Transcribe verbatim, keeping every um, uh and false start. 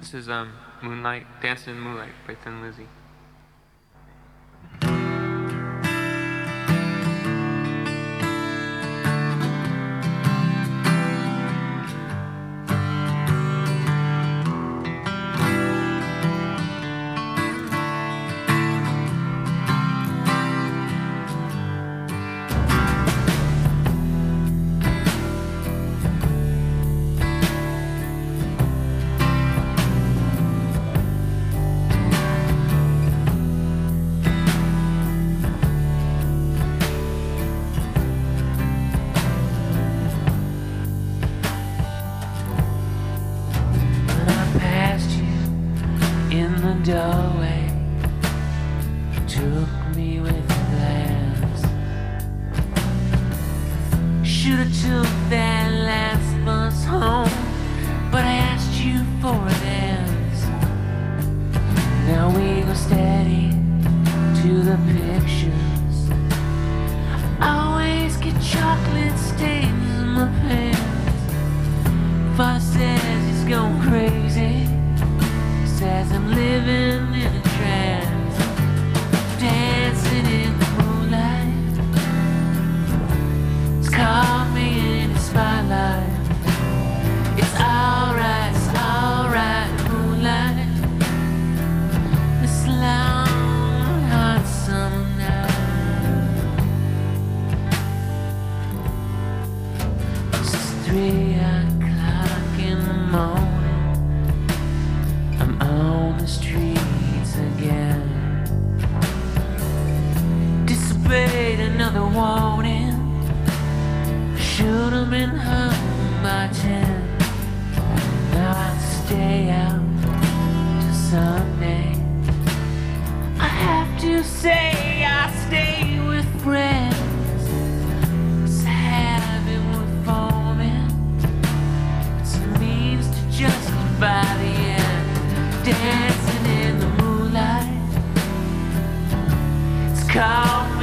This is um Moonlight, Dancing in Moonlight by Thin Lizzy. Doorway took me with a glance. Shoulda took that last bus home, but I asked you for a dance. Now we go steady to the pictures. I always get chocolate stains in my pants. Father says he's going crazy. Says I'm living in a trance, dancing in the moonlight. It's caught me in the spotlight. It's alright, it's alright, moonlight. This long, hot summer night. It's three o'clock in the morning. On the streets again. Disobeyed another warning. Should've been home by ten. Now I stay out till Sunday. I have to say I stay with friends. It's a habit we're forming. It's a means to justify the end. Dancing in the moonlight. It's called